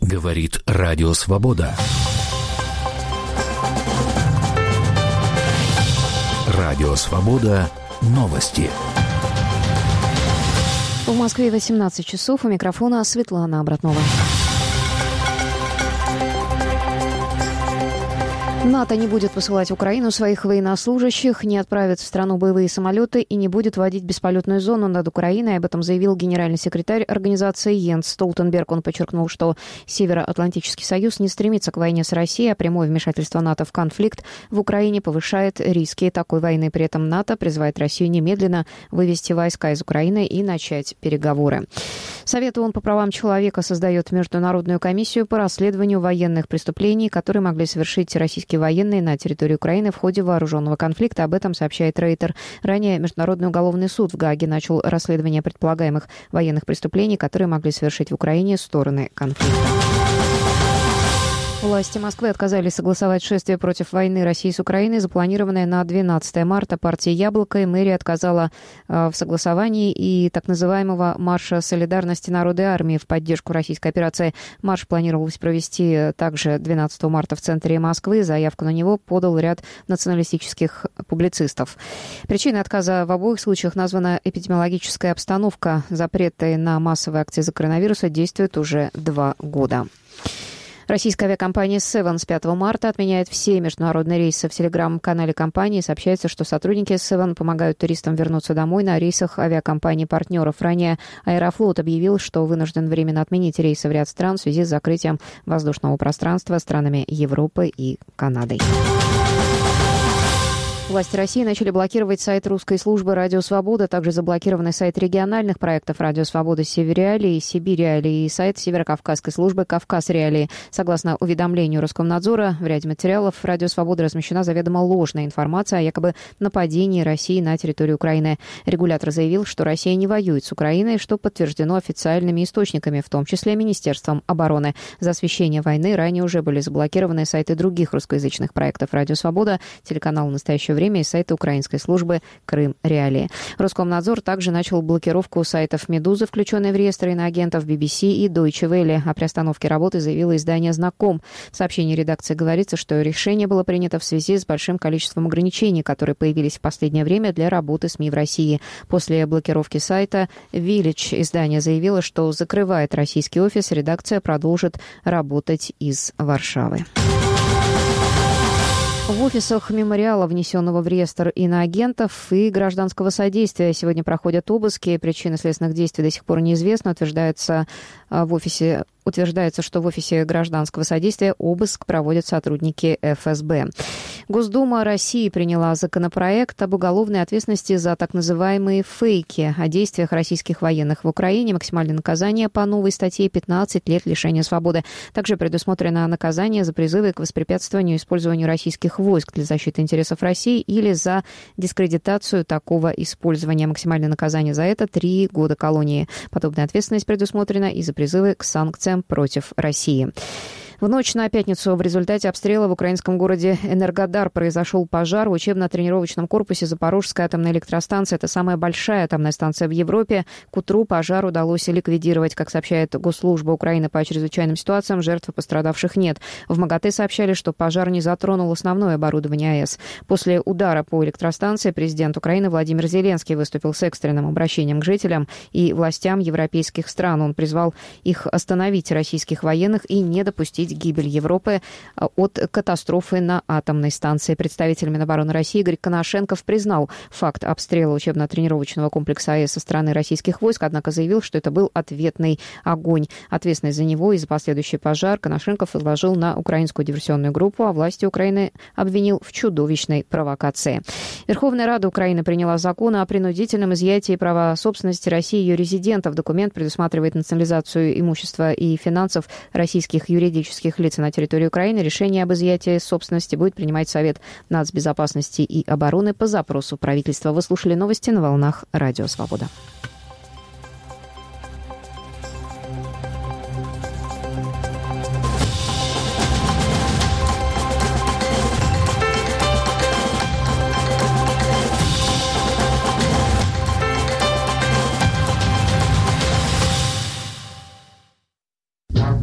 Говорит Радио Свобода. Радио Свобода. Новости. В Москве 18 часов. У микрофона Светлана Обратнова. НАТО не будет посылать в Украину своих военнослужащих, не отправит в страну боевые самолеты и не будет вводить бесполетную зону над Украиной. Об этом заявил генеральный секретарь организации Йенс Столтенберг. Он подчеркнул, что Североатлантический союз не стремится к войне с Россией, а прямое вмешательство НАТО в конфликт в Украине повышает риски такой войны. При этом НАТО призывает Россию немедленно вывести войска из Украины и начать переговоры. Совет ООН по правам человека создает международную комиссию по расследованию военных преступлений, которые могли совершить российские военные на территории Украины в ходе вооруженного конфликта. Об этом сообщает Рейтер. Ранее Международный уголовный суд в Гааге начал расследование предполагаемых военных преступлений, которые могли совершить в Украине стороны конфликта. Власти Москвы отказались согласовать шествие против войны России с Украиной, запланированное на 12 марта. Партия «Яблоко» и мэрия отказала в согласовании и так называемого марша солидарности народа и армии в поддержку российской операции. Марш планировалось провести также 12 марта в центре Москвы. Заявку на него подал ряд националистических публицистов. Причиной отказа в обоих случаях названа эпидемиологическая обстановка. Запреты на массовые акции из-за коронавируса действуют уже 2 года. Российская авиакомпания Seven с 5 марта отменяет все международные рейсы. В телеграм-канале компании сообщается, что сотрудники Seven помогают туристам вернуться домой на рейсах авиакомпаний-партнеров. Ранее Аэрофлот объявил, что вынужден временно отменить рейсы в ряд стран в связи с закрытием воздушного пространства странами Европы и Канадой. Власти России начали блокировать сайт русской службы «Радио Свобода», также заблокированы сайт региональных проектов «Радио Свобода Северреалии», «Сибирь-Реалии» и сайт Северокавказской службы «Кавказ-Реалии». Согласно уведомлению Роскомнадзора, в ряде материалов «Радио Свобода» размещена заведомо ложная информация о якобы нападении России на территорию Украины. Регулятор заявил, что Россия не воюет с Украиной, что подтверждено официальными источниками, в том числе Министерством обороны. За освещение войны ранее уже были заблокированы сайты других русскоязычных проектов «Радио Свобода», телеканал «Настоящее время» и сайта украинской службы «Крым-Реалии». Роскомнадзор также начал блокировку сайтов «Медузы», включенной в реестр иноагентов, BBC и Deutsche Welle. О приостановке работы заявило издание «Знаком». В сообщении редакции говорится, что решение было принято в связи с большим количеством ограничений, которые появились в последнее время для работы СМИ в России. После блокировки сайта Village издание заявило, что закрывает российский офис, редакция продолжит работать из Варшавы. В офисах мемориала, внесенного в реестр иноагентов и гражданского содействия, сегодня проходят обыски. Причины следственных действий до сих пор неизвестны. Утверждается, что в офисе гражданского содействия обыск проводят сотрудники ФСБ. Госдума России приняла законопроект об уголовной ответственности за так называемые фейки о действиях российских военных в Украине. Максимальное наказание по новой статье 15 лет лишения свободы. Также предусмотрено наказание за призывы к воспрепятствованию использованию российских войск для защиты интересов России или за дискредитацию такого использования. Максимальное наказание за это 3 года колонии. Подобная ответственность предусмотрена и за призывы к санкциям против России. В ночь на пятницу в результате обстрела в украинском городе Энергодар произошел пожар в учебно-тренировочном корпусе Запорожской атомной электростанции. Это самая большая атомная станция в Европе. К утру пожар удалось ликвидировать. Как сообщает Госслужба Украины по чрезвычайным ситуациям, жертв и пострадавших нет. В МАГАТЭ сообщали, что пожар не затронул основное оборудование АЭС. После удара по электростанции президент Украины Владимир Зеленский выступил с экстренным обращением к жителям и властям европейских стран. Он призвал их остановить российских военных и не допустить гибель Европы от катастрофы на атомной станции. Представитель Минобороны России Игорь Коношенков признал факт обстрела учебно-тренировочного комплекса АЭС со стороны российских войск, однако заявил, что это был ответный огонь. Ответственность за него и за последующий пожар Коношенков возложил на украинскую диверсионную группу, а власти Украины обвинил в чудовищной провокации. Верховная Рада Украины приняла закон о принудительном изъятии права собственности России ее резидентов. Документ предусматривает национализацию имущества и финансов российских юридических лиц на территории Украины. Решение об изъятии собственности будет принимать Совет нацбезопасности и обороны по запросу правительства. Вы слушали новости на волнах Радио Свобода.